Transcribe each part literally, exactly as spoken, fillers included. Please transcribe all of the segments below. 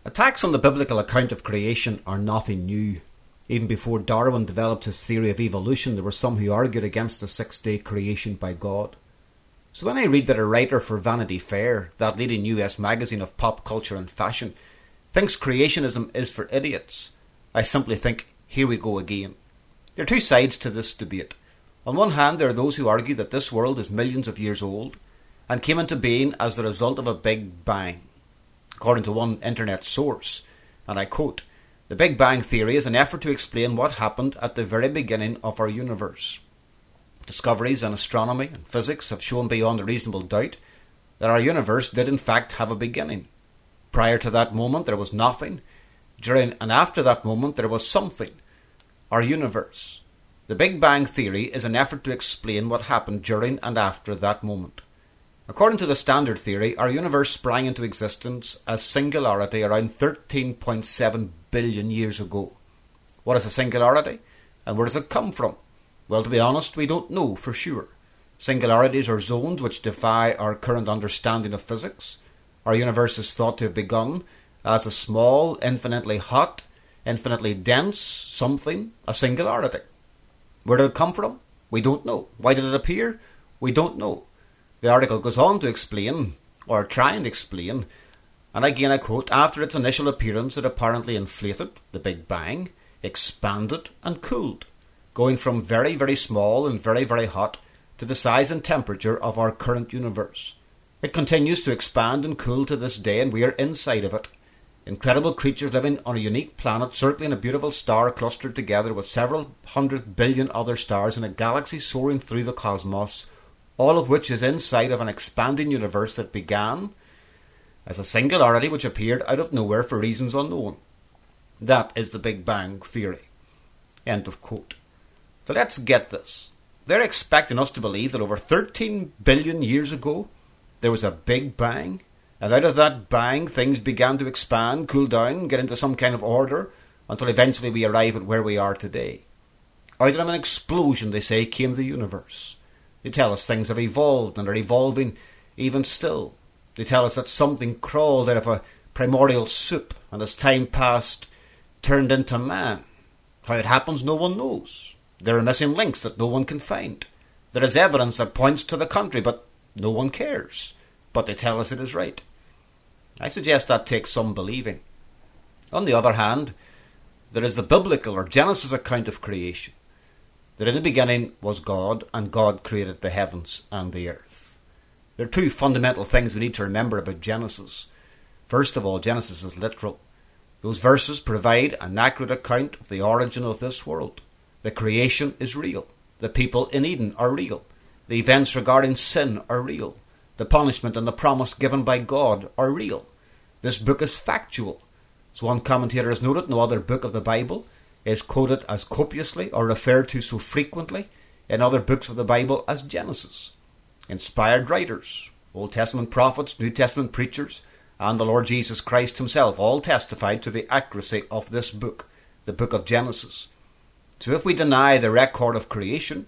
Attacks on the biblical account of creation are nothing new. Even before Darwin developed his theory of evolution, there were some who argued against the six-day creation by God. So when I read that a writer for Vanity Fair, that leading U S magazine of pop culture and fashion, thinks creationism is for idiots, I simply think, here we go again. There are two sides to this debate. On one hand, there are those who argue that this world is millions of years old and came into being as the result of a Big Bang. According to one internet source, and I quote, "The Big Bang Theory is an effort to explain what happened at the very beginning of our universe. Discoveries in astronomy and physics have shown beyond a reasonable doubt that our universe did in fact have a beginning. Prior to that moment there was nothing. During and after that moment there was something. Our universe. The Big Bang Theory is an effort to explain what happened during and after that moment. According to the Standard Theory, our universe sprang into existence as singularity around thirteen point seven billion years ago. What is a singularity? And where does it come from? Well, to be honest, we don't know for sure. Singularities are zones which defy our current understanding of physics. Our universe is thought to have begun as a small, infinitely hot, infinitely dense something, a singularity. Where did it come from? We don't know. Why did it appear? We don't know. The article goes on to explain, or try and explain, and again I quote, "After its initial appearance it apparently inflated, the Big Bang, expanded and cooled, going from very, very small and very, very hot to the size and temperature of our current universe. It continues to expand and cool to this day, and we are inside of it. Incredible creatures living on a unique planet, circling a beautiful star clustered together with several hundred billion other stars in a galaxy soaring through the cosmos, all of which is inside of an expanding universe that began as a singularity which appeared out of nowhere for reasons unknown. That is the Big Bang Theory." End of quote. So let's get this. They're expecting us to believe that over thirteen billion years ago there was a Big Bang, and out of that bang things began to expand, cool down, get into some kind of order, until eventually we arrive at where we are today. Out of an explosion, they say, came the universe. They tell us things have evolved and are evolving even still. They tell us that something crawled out of a primordial soup and as time passed turned into man. How it happens no one knows. There are missing links that no one can find. There is evidence that points to the contrary, but no one cares. But they tell us it is right. I suggest that takes some believing. On the other hand, there is the biblical or Genesis account of creation. That in the beginning was God, and God created the heavens and the earth. There are two fundamental things we need to remember about Genesis. First of all, Genesis is literal. Those verses provide an accurate account of the origin of this world. The creation is real. The people in Eden are real. The events regarding sin are real. The punishment and the promise given by God are real. This book is factual. As one commentator has noted, no other book of the Bible is quoted as copiously or referred to so frequently in other books of the Bible as Genesis. Inspired writers, Old Testament prophets, New Testament preachers, and the Lord Jesus Christ himself all testified to the accuracy of this book, the book of Genesis. So if we deny the record of creation,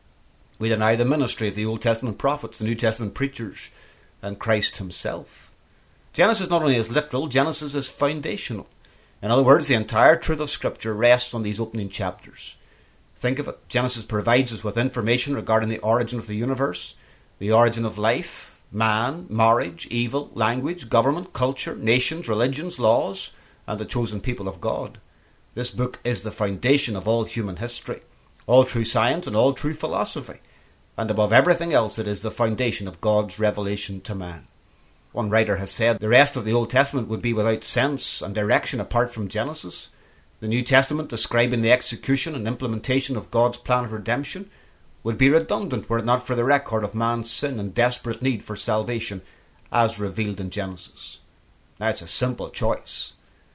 we deny the ministry of the Old Testament prophets, the New Testament preachers, and Christ himself. Genesis not only is literal, Genesis is foundational. In other words, the entire truth of Scripture rests on these opening chapters. Think of it. Genesis provides us with information regarding the origin of the universe, the origin of life, man, marriage, evil, language, government, culture, nations, religions, laws, and the chosen people of God. This book is the foundation of all human history, all true science and all true philosophy. And above everything else, it is the foundation of God's revelation to man. One writer has said the rest of the Old Testament would be without sense and direction apart from Genesis. The New Testament, describing the execution and implementation of God's plan of redemption, would be redundant were it not for the record of man's sin and desperate need for salvation as revealed in Genesis. Now it's a simple choice.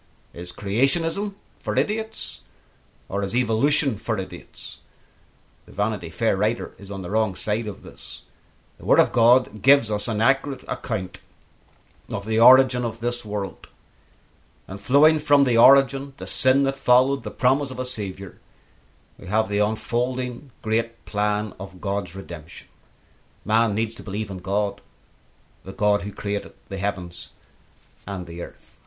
Is creationism for idiots, or is evolution for idiots? The Vanity Fair writer is on the wrong side of this. The Word of God gives us an accurate account of the origin of this world. And flowing from the origin, the sin that followed, the promise of a Saviour, we have the unfolding great plan of God's redemption. Man needs to believe in God, the God who created the heavens and the earth.